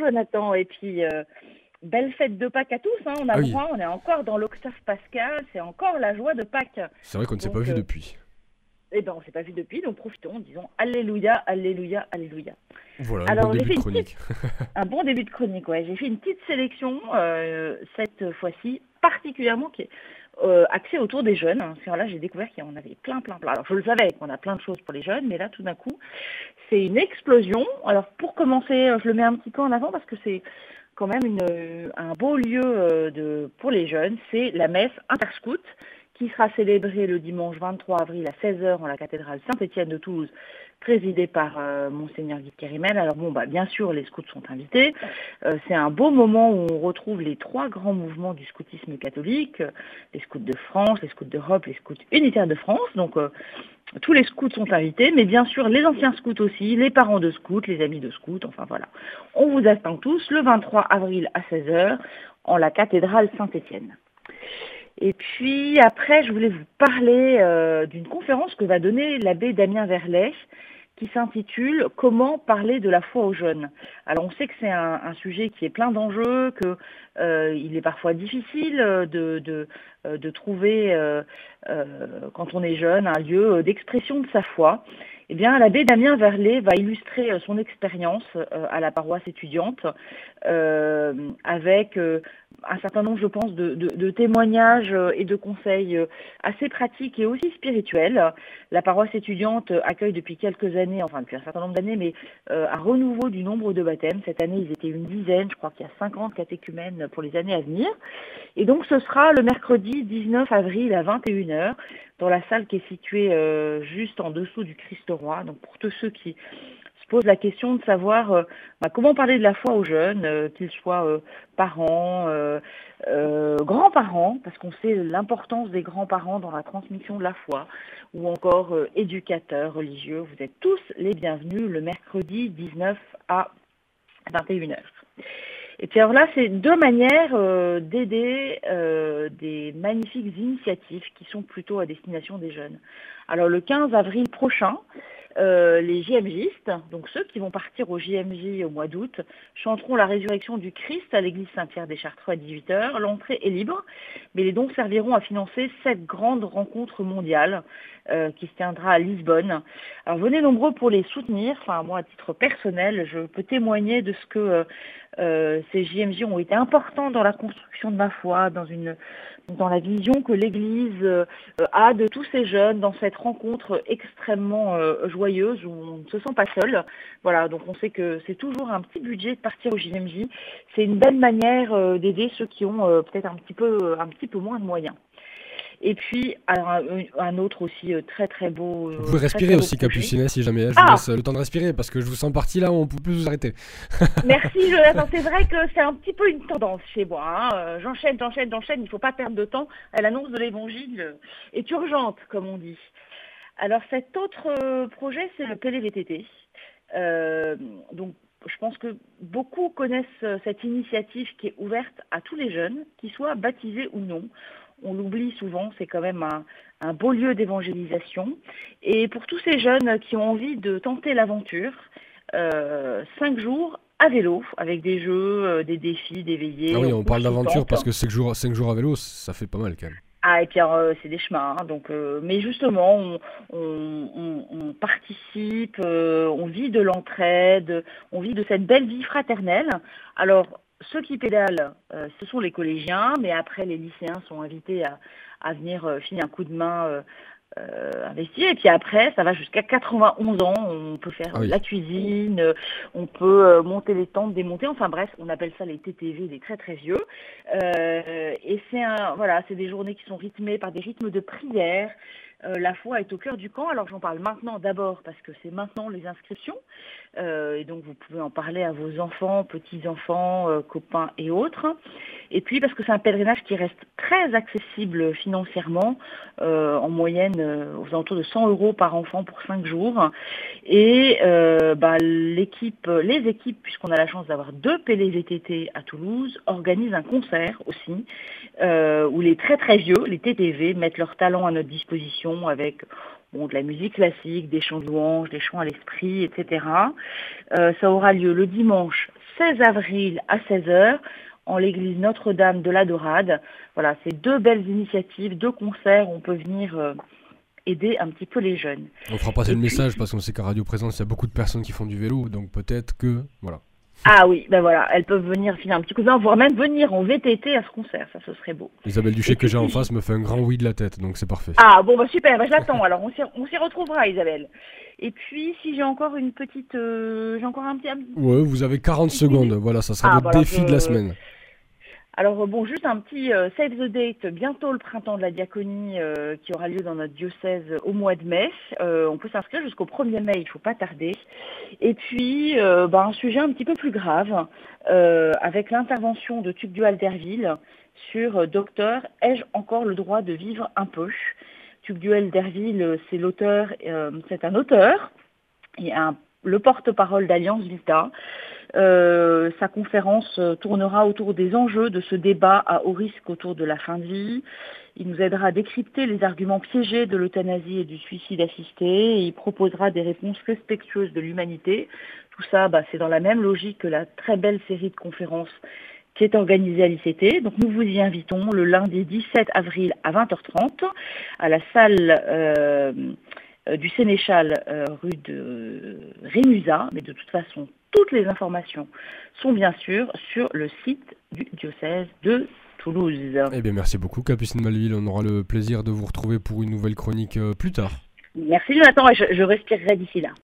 Jonathan. Et puis, belle fête de Pâques à tous, hein. On a Ah le oui, droit, on est encore dans l'octave pascal, c'est encore la joie de Pâques. c'est vrai qu'on ne s'est pas Donc, vu depuis. eh ben, on s'est pas vu depuis, donc profitons, disons Alléluia, Alléluia, Alléluia. Voilà, un bon Alors, j'ai début de fait une petite, chronique. un bon début de chronique, ouais. J'ai fait une petite sélection cette fois-ci, particulièrement qui est axée autour des jeunes. Parce que là, j'ai découvert qu'il y en avait plein, plein, plein. Alors, je le savais qu'on a plein de choses pour les jeunes, mais là, tout d'un coup, c'est une explosion. Alors, pour commencer, je le mets un petit peu en avant parce que c'est quand même un beau lieu pour les jeunes. C'est la messe Interscout qui sera célébrée le dimanche 23 avril à 16h en la cathédrale Saint-Étienne de Toulouse, présidée par Monseigneur Guy Kérimel. Alors bon, bien sûr, les scouts sont invités. C'est un beau moment où on retrouve les trois grands mouvements du scoutisme catholique, les scouts de France, les scouts d'Europe, les scouts unitaires de France. Donc tous les scouts sont invités, mais bien sûr les anciens scouts aussi, les parents de scouts, les amis de scouts, enfin voilà. On vous attend tous le 23 avril à 16h en la cathédrale Saint-Étienne. Et puis après, je voulais vous parler d'une conférence que va donner l'abbé Damien Verlet qui s'intitule « Comment parler de la foi aux jeunes ». Alors on sait que c'est un sujet qui est plein d'enjeux, qu'il est parfois difficile de trouver, quand on est jeune, un lieu d'expression de sa foi. Eh bien, l'abbé Damien Verlet va illustrer son expérience à la paroisse étudiante avec un certain nombre, je pense, de témoignages et de conseils assez pratiques et aussi spirituels. La paroisse étudiante accueille depuis quelques années, enfin depuis un certain nombre d'années, mais un renouveau du nombre de baptêmes. Cette année, ils étaient une dizaine, je crois qu'il y a 50 catéchumènes pour les années à venir. Et donc, ce sera le mercredi 19 avril à 21h dans la salle qui est située juste en dessous du Christ-Roi. Donc, pour tous ceux qui se posent la question de savoir comment parler de la foi aux jeunes, qu'ils soient parents, grands-parents, parce qu'on sait l'importance des grands-parents dans la transmission de la foi, ou encore éducateurs religieux. Vous êtes tous les bienvenus le mercredi 19 à 21h. Et puis alors là, c'est deux manières d'aider des magnifiques initiatives qui sont plutôt à destination des jeunes. Alors le 15 avril prochain, les JMJistes, donc ceux qui vont partir au JMJ au mois d'août, chanteront la résurrection du Christ à l'église Saint-Pierre des Chartreux à 18h. L'entrée est libre, mais les dons serviront à financer cette grande rencontre mondiale qui se tiendra à Lisbonne. Alors venez nombreux pour les soutenir. Enfin, moi, à titre personnel, je peux témoigner de ce que ces JMJ ont été importants dans la construction de ma foi, dans la vision que l'Église a de tous ces jeunes, dans cette rencontre extrêmement joyeuse où on ne se sent pas seul. Voilà, donc on sait que c'est toujours un petit budget de partir au JMJ. C'est une belle manière d'aider ceux qui ont peut-être un petit peu moins de moyens. Et puis, alors, un autre aussi très très beau. Vous pouvez très, respirer très beau aussi, projet. Capucine, si jamais. Je vous laisse le temps de respirer parce que je vous sens parti là où on ne peut plus vous arrêter. Merci Jonathan, c'est vrai que c'est un petit peu une tendance chez moi. Hein. J'enchaîne, il ne faut pas perdre de temps. L'annonce de l'évangile est urgente, comme on dit. Alors cet autre projet, c'est le PLVTT. Donc je pense que beaucoup connaissent cette initiative qui est ouverte à tous les jeunes, qu'ils soient baptisés ou non. On l'oublie souvent, c'est quand même un beau lieu d'évangélisation. Et pour tous ces jeunes qui ont envie de tenter l'aventure, 5 jours à vélo, avec des jeux, des défis, des veillées. Ah oui, on parle couche sous d'aventure tente. parce que 5 jours à vélo, ça fait pas mal quand même. Ah, et puis c'est des chemins, hein, donc, mais justement, on participe, on vit de l'entraide, on vit de cette belle vie fraternelle. Alors, ceux qui pédalent, ce sont les collégiens, mais après, les lycéens sont invités à venir filer un coup de main investir. Et puis après, ça va jusqu'à 91 ans. On peut faire la cuisine, on peut monter les tentes, démonter. Enfin bref, on appelle ça les TTV, les très très vieux. Et c'est des journées qui sont rythmées par des rythmes de prière. La foi est au cœur du camp. Alors j'en parle maintenant d'abord parce que c'est maintenant les inscriptions. Et donc vous pouvez en parler à vos enfants, petits-enfants, copains et autres. Et puis parce que c'est un pèlerinage qui reste très accessible financièrement, en moyenne aux alentours de 100 € par enfant pour 5 jours. Et les équipes, puisqu'on a la chance d'avoir 2 PLVTT à Toulouse, organisent un concert aussi, où les très très vieux, les TTV, mettent leur talent à notre disposition célébration avec de la musique classique, des chants de louange, des chants à l'esprit, etc. Ça aura lieu le dimanche 16 avril à 16 heures en l'église Notre-Dame de la Dorade. Voilà, c'est 2 belles initiatives, 2 concerts où on peut venir aider un petit peu les jeunes. On fera passer le message parce qu'on sait qu'à Radio Présence, il y a beaucoup de personnes qui font du vélo, donc peut-être que, voilà. Ah oui, ben voilà, elles peuvent venir filer un petit coup de main, voire même venir en VTT à ce concert, ça ce serait beau. Isabelle Duché que j'ai en face me fait un grand oui de la tête, donc c'est parfait. Ah bon, super, je l'attends, alors on s'y retrouvera Isabelle. Et puis si j'ai encore une petite... j'ai encore un petit... Ouais, vous avez 40 secondes, voilà, ça sera votre défi de la semaine. Alors juste un petit save the date, bientôt le printemps de la diaconie qui aura lieu dans notre diocèse au mois de mai. On peut s'inscrire jusqu'au 1er mai, il ne faut pas tarder. Et puis un sujet un petit peu plus grave, avec l'intervention de Tugdual Derville sur Docteur, ai-je encore le droit de vivre un peu? Tugdual Derville, c'est un auteur et le porte-parole d'Alliance Vita. Sa conférence tournera autour des enjeux de ce débat à haut risque autour de la fin de vie. Il nous aidera à décrypter les arguments piégés de l'euthanasie et du suicide assisté. Et il proposera des réponses respectueuses de l'humanité. Tout ça, c'est dans la même logique que la très belle série de conférences qui est organisée à l'ICT. Donc nous vous y invitons le lundi 17 avril à 20h30 à la salle du Sénéchal rue de Rémusat. Mais de toute façon, toutes les informations sont bien sûr sur le site du diocèse de Toulouse. Eh bien, merci beaucoup, Capucine Malville. On aura le plaisir de vous retrouver pour une nouvelle chronique plus tard. Merci Jonathan, et je respirerai d'ici là.